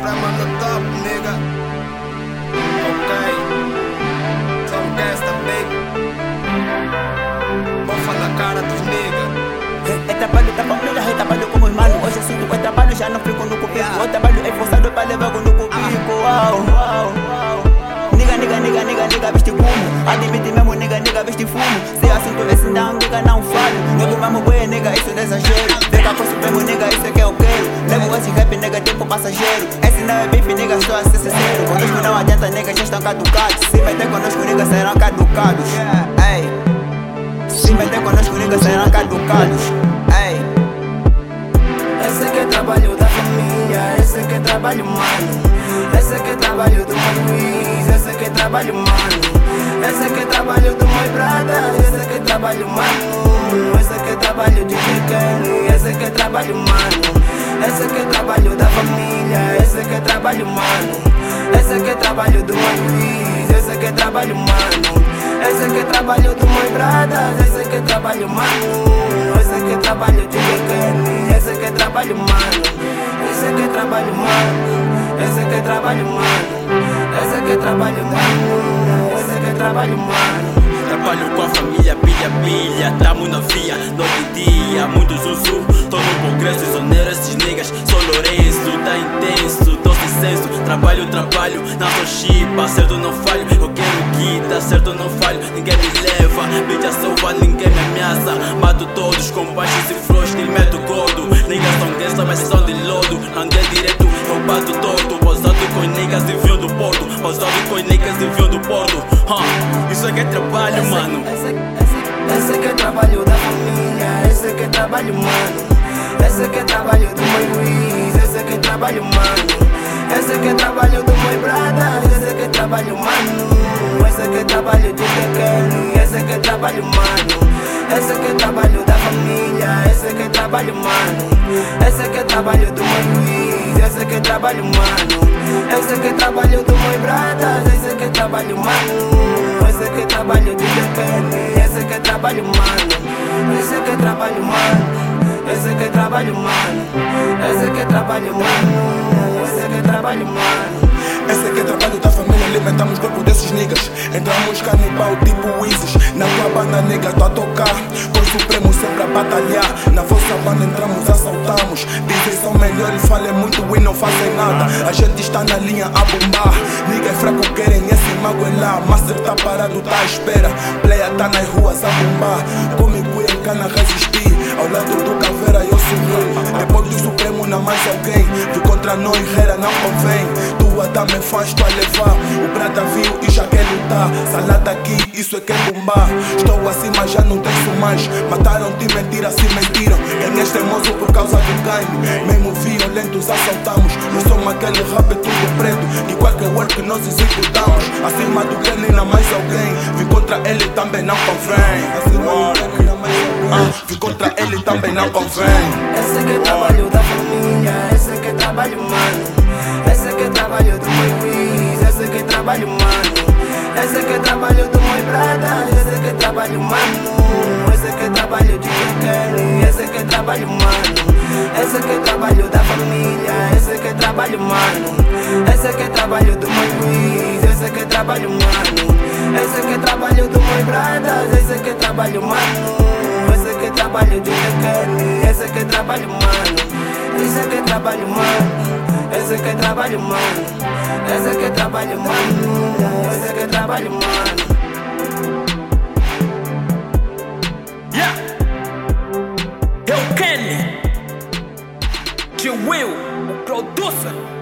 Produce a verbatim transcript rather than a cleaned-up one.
Supremo no top, nigga. Ok. Some gangsta, baby. Bofa na cara dos nigga. É trabalho da família, é trabalho com os manos. Hoje eu sinto que é trabalho, já não fico no cubico. O trabalho é forçado pra levar no cubico. Uau, uau, uau. Nigga, nigga, nigga, nigga, nigga, veste fumo. Admite mesmo, nigga, nigga, veste fumo. Se assunto esse não, nigga, não falo. Nego mesmo boi, nigga, isso é exagero. Pega com supremo, nigga, isso é que eu quero. Levo esse rap, nigga, tempo passageiro. Esse não é bife, nigga, só a ser sincero. Conosco não adianta, nigga, já estão caducados. Se meter conosco, nigga, serão caducados. Ei. Se meter conosco, nigga, serão caducados. Ei. Esse que é trabalho da família, esse que é trabalho mano. Esse que é trabalho do meu Luiz, esse que é trabalho mano. Esse que é trabalho do meu brother, esse que é trabalho mano. Esse que é trabalho de pequeno, esse que é trabalho mano. Esse que é trabalho da família, esse que é trabalho mano. Esse que é trabalho do meu Luiz, esse que é trabalho mano. Esse que é trabalho do meu brother, esse que é trabalho mano. Esse que é trabalho de pequeno, esse que é trabalho mano. Esse que é trabalho mano. Esse que é trabalho mano. Esse que é trabalho mano. Esse que é trabalho mano. Trabalho com a família, pilha, pilha. Tamo na via, noite e dia. Muito zuzu, tô no congresso. Exonero esses niggas, sou Lourenço. Tá intenso, tô sem senso. Trabalho, trabalho, não sou chipa. Certo, não falho, eu quero guita. Certo, não falho, ninguém me leva. Mídia salva, ninguém me ameaça. Mato todos com baixos e flores que meto gordo. Niggas são gangsta, mas são de lodo. Andei direto, eu bato todo. Posado com niggas e vinho do porto. Posado com niggas e vinho do porto. huh. Isso aqui é trabalho, mano. Esse, esse, esse que é trabalho da família, esse que é trabalho mano. Esse que é trabalho do meu Luiz, esse que é trabalho mano. Esse que é trabalho do meu brother, esse que é trabalho mano. Esse que é trabalho de pequeno, esse que é trabalho mano. Esse que é trabalho da família, esse que é trabalho mano. Esse que é trabalho do meu Luiz, esse que é trabalho mano. Esse que é trabalho do meu brother, esse que é trabalho mano. Esse que é trabalho de pequeno, esse que é trabalho mano. Esse que é trabalho mano. Esse que é trabalho mano. Esse que é trabalho mano. Esse que é trabalho mano. Esse que é trabalho da família, alimentamos o corpo desses niggas. Entramos canibal tipo Isis. Na tua banda nega, tô a tocar. Com o Supremo sempre a batalhar. Na vossa banda entramos, assaltamos. Dizem são melhores, falem muito e não fazem nada. A gente está na linha a bombar. Nigga é fraco, querem esse mago é lá. Master tá parado, tá à espera. Player tá nas ruas a bombar. Comigo em cana resistir. Ao lado do caveira eu sou rei. Depois do Supremo não mais alguém. Vi contra nós, Herrera não convém. Tua dama é fãs, tu a levar. O brata viu e já quer lutar. Salada aqui, isso é que é bombar. Estou acima, já não tenho mais. Mataram-te, mentira, se mentiram. Quem és teimoso por causa do game. Mesmo violentos assaltamos. Nós somos aquele rap tudo preto. E qualquer work nós executamos. Acima do Kenny, não mais alguém. Vi contra ele, também não convém. Acima do Kenny, não mais alguém. Ah, vi contra ele, também não convém. Esse que é trabalho da família, esse que é trabalho mano. Esse que é trabalho do meu Luiz, esse que é trabalho mano. Esse que é trabalho do meu brother, esse que é trabalho mano. Esse que é trabalho de pequeno, esse que é trabalho mano. Esse que é trabalho da família, esse que é trabalho mano. Esse que é trabalho do meu Luiz, esse que é trabalho mano. Esse que é trabalho do meu brother, esse que é trabalho mano. Esse que é trabalho de pequeno, esse que é trabalho mano. Esse que é trabalho mano. Esse que é trabalho mano. Esse que é trabalho mano. Esse que é trabalho mano. Yeah. Eu Kenny, G Will, o producer.